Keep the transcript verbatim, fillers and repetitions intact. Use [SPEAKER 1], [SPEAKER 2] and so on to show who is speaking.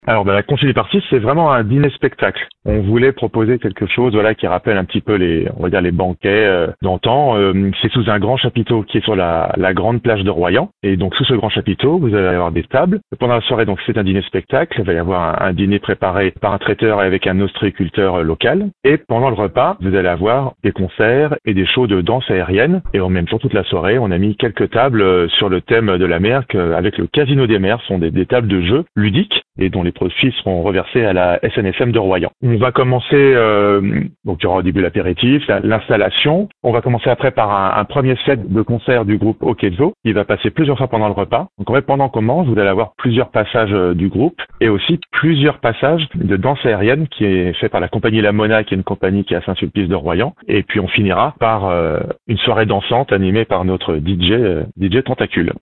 [SPEAKER 1] Alors, bah, la Conchili Party, c'est vraiment un dîner-spectacle. On voulait proposer quelque chose, voilà, qui rappelle un petit peu les, on va dire, les banquets euh, d'antan. Euh, c'est sous un grand chapiteau qui est sur la, la grande plage de Royan. Et donc, sous ce grand chapiteau, vous allez avoir des tables. Pendant la soirée, donc, c'est un dîner-spectacle. Il va y avoir un, un dîner préparé par un traiteur avec un ostréiculteur euh, local. Et pendant le repas, vous allez avoir des concerts et des shows de danse aérienne. Et en même temps, toute la soirée, on a mis quelques tables euh, sur le thème de la mer, que, avec le Casino des Mers. Ce sont des, des tables de jeux ludiques et dont les profits seront reversés à la S N S M de Royan. On va commencer, euh, donc il y aura au début l'apéritif, la- l'installation. On va commencer après par un, un premier set de concert du groupe Okezo, qui va passer plusieurs fois pendant le repas. Donc en fait, pendant qu'on mange, vous allez avoir plusieurs passages euh, du groupe et aussi plusieurs passages de danse aérienne qui est fait par la compagnie La Mona, qui est une compagnie qui est à Saint-Sulpice de Royan. Et puis on finira par euh, une soirée dansante animée par notre D J, euh, D J Tentacule.